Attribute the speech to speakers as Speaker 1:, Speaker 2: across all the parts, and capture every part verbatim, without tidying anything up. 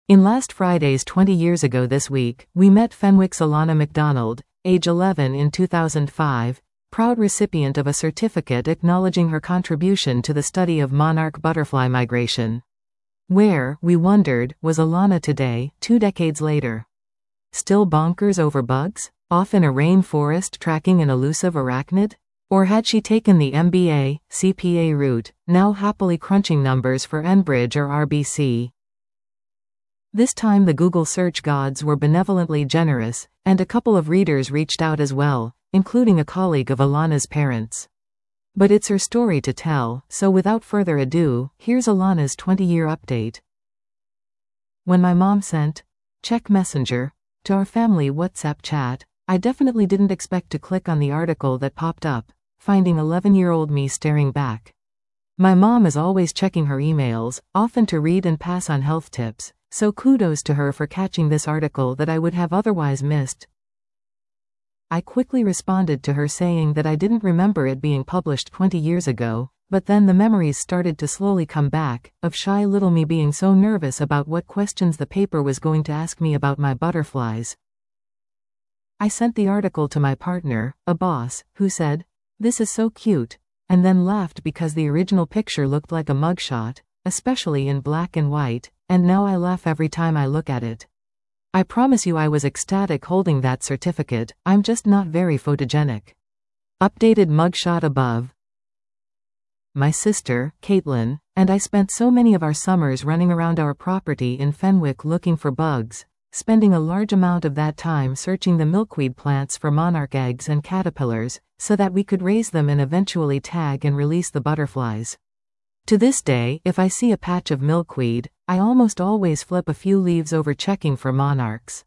Speaker 1: In last Friday's twenty years ago this week, we met Fenwick's Alana McDonald, age eleven in two thousand five, proud recipient of a certificate acknowledging her contribution to the study of monarch butterfly migration. Where, we wondered, was Alana today, two decades later? Still bonkers over bugs? Off in a rainforest tracking an elusive arachnid? Or had she taken the M B A, C P A route, now happily crunching numbers for Enbridge or R B C? This time the Google search gods were benevolently generous, and a couple of readers reached out as well, including a colleague of Alana's parents. But it's her story to tell, so without further ado, here's Alana's twenty-year update. When my mom sent Check Messenger to our family WhatsApp chat, I definitely didn't expect to click on the article that popped up, finding eleven-year-old me staring back. My mom is always checking her emails, often to read and pass on health tips, so kudos to her for catching this article that I would have otherwise missed. I quickly responded to her saying that I didn't remember it being published twenty years ago, but then the memories started to slowly come back, of shy little me being so nervous about what questions the paper was going to ask me about my butterflies. I sent the article to my partner, a boss, who said, "This is so cute," and then laughed because the original picture looked like a mugshot, especially in black and white, and now I laugh every time I look at it. I promise you I was ecstatic holding that certificate, I'm just not very photogenic. Updated mugshot above. My sister, Caitlin, and I spent so many of our summers running around our property in Fenwick looking for bugs, spending a large amount of that time searching the milkweed plants for monarch eggs and caterpillars, so that we could raise them and eventually tag and release the butterflies. To this day, if I see a patch of milkweed, I almost always flip a few leaves over checking for monarchs.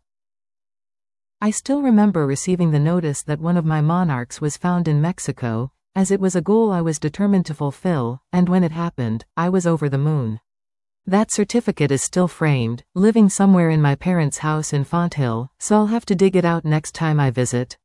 Speaker 1: I still remember receiving the notice that one of my monarchs was found in Mexico, as it was a goal I was determined to fulfill, and when it happened, I was over the moon. That certificate is still framed, living somewhere in my parents' house in Fonthill, so I'll have to dig it out next time I visit.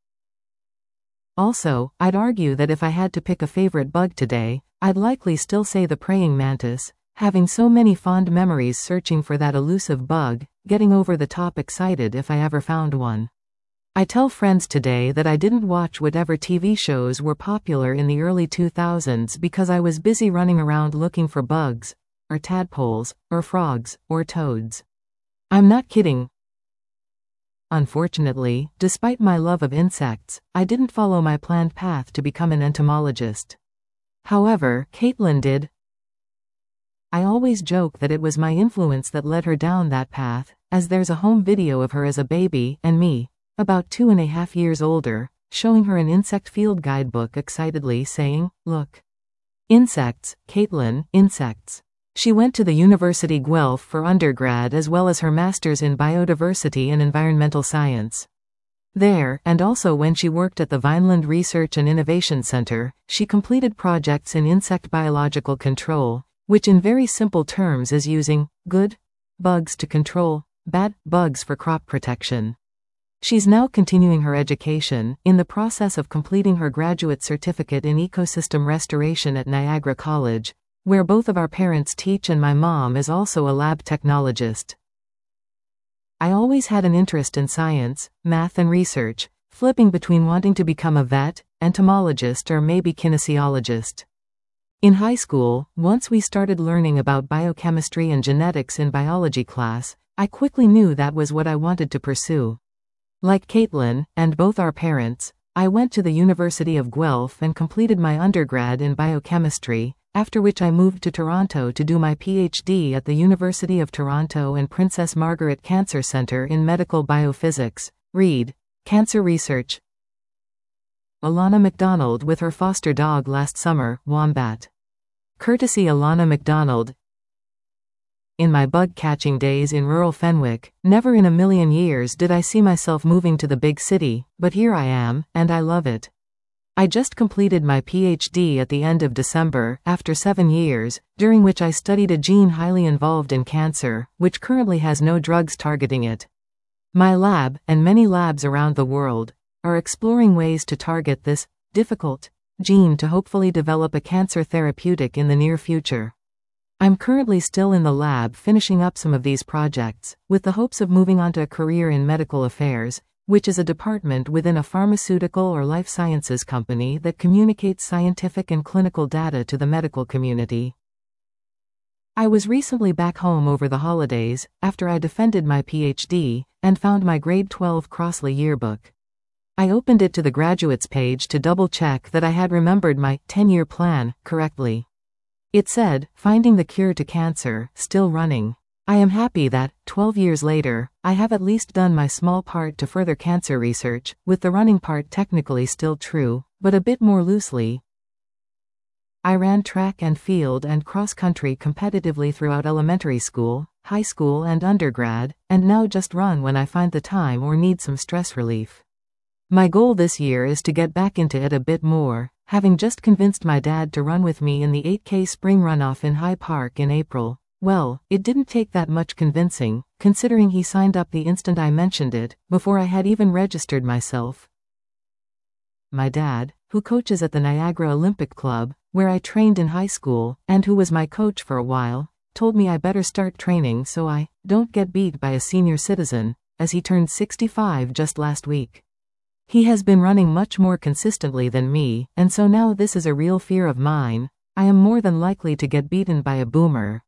Speaker 1: Also, I'd argue that if I had to pick a favorite bug today, I'd likely still say the praying mantis, having so many fond memories searching for that elusive bug, getting over the top excited if I ever found one. I tell friends today that I didn't watch whatever T V shows were popular in the early two thousands because I was busy running around looking for bugs, or tadpoles, or frogs, or toads. I'm not kidding. Unfortunately, despite my love of insects, I didn't follow my planned path to become an entomologist. However, Caitlin did. I always joke that it was my influence that led her down that path, as there's a home video of her as a baby, and me, about two and a half years older, showing her an insect field guidebook excitedly saying, "Look. Insects, Caitlin, insects." She went to the University Guelph for undergrad as well as her master's in biodiversity and environmental science. There, and also when she worked at the Vineland Research and Innovation Center, she completed projects in insect biological control, which in very simple terms is using good bugs to control bad bugs for crop protection. She's now continuing her education, in the process of completing her graduate certificate in ecosystem restoration at Niagara College, where both of our parents teach, and my mom is also a lab technologist. I always had an interest in science, math and research, flipping between wanting to become a vet, entomologist or maybe kinesiologist. In high school, once we started learning about biochemistry and genetics in biology class, I quickly knew that was what I wanted to pursue. Like Caitlin, and both our parents, I went to the University of Guelph and completed my undergrad in biochemistry, after which I moved to Toronto to do my PhD at the University of Toronto and Princess Margaret Cancer Centre in Medical Biophysics, read, Cancer Research. Alana McDonald with her foster dog last summer, Wombat. Courtesy Alana McDonald. In my bug-catching days in rural Fenwick, never in a million years did I see myself moving to the big city, but here I am, and I love it. I just completed my PhD at the end of December, after seven years, during which I studied a gene highly involved in cancer, which currently has no drugs targeting it. My lab, and many labs around the world, are exploring ways to target this difficult gene to hopefully develop a cancer therapeutic in the near future. I'm currently still in the lab finishing up some of these projects, with the hopes of moving on to a career in medical affairs, which is a department within a pharmaceutical or life sciences company that communicates scientific and clinical data to the medical community. I was recently back home over the holidays, after I defended my PhD, and found my grade twelve Crossley yearbook. I opened it to the graduates page to double-check that I had remembered my ten-year plan correctly. It said, "Finding the cure to cancer, still running." I am happy that, twelve years later, I have at least done my small part to further cancer research, with the running part technically still true, but a bit more loosely. I ran track and field and cross-country competitively throughout elementary school, high school and undergrad, and now just run when I find the time or need some stress relief. My goal this year is to get back into it a bit more, having just convinced my dad to run with me in the eight K spring runoff in High Park in April. Well, it didn't take that much convincing, considering he signed up the instant I mentioned it, before I had even registered myself. My dad, who coaches at the Niagara Olympic Club, where I trained in high school, and who was my coach for a while, told me I better start training so I don't get beat by a senior citizen, as he turned sixty-five just last week. He has been running much more consistently than me, and so now this is a real fear of mine. I am more than likely to get beaten by a boomer.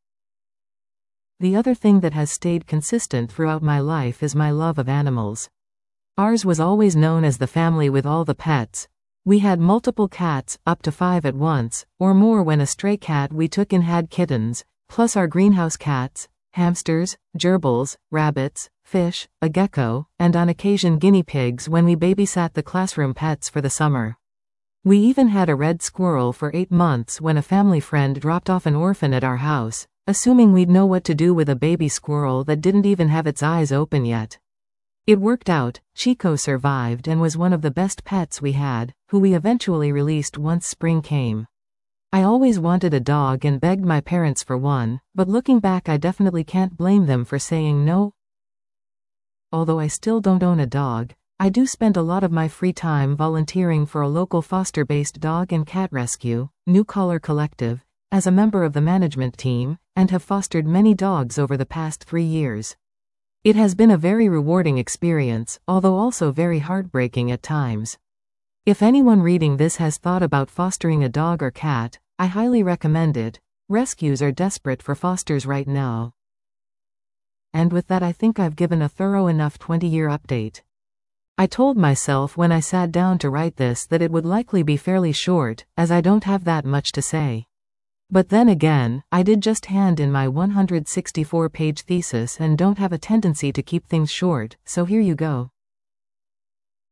Speaker 1: The other thing that has stayed consistent throughout my life is my love of animals. Ours was always known as the family with all the pets. We had multiple cats, up to five at once, or more when a stray cat we took in had kittens, plus our greenhouse cats, hamsters, gerbils, rabbits, fish, a gecko, and on occasion guinea pigs when we babysat the classroom pets for the summer. We even had a red squirrel for eight months when a family friend dropped off an orphan at our house, assuming we'd know what to do with a baby squirrel that didn't even have its eyes open yet. It worked out. Chico survived and was one of the best pets we had, who we eventually released once spring came. I always wanted a dog and begged my parents for one, but looking back I definitely can't blame them for saying no. Although I still don't own a dog, I do spend a lot of my free time volunteering for a local foster-based dog and cat rescue, New Collar Collective, as a member of the management team, and have fostered many dogs over the past three years. It has been a very rewarding experience, although also very heartbreaking at times. If anyone reading this has thought about fostering a dog or cat, I highly recommend it. Rescues are desperate for fosters right now. And with that I think I've given a thorough enough twenty-year update. I told myself when I sat down to write this that it would likely be fairly short, as I don't have that much to say. But then again, I did just hand in my one hundred sixty-four page thesis and don't have a tendency to keep things short, so here you go.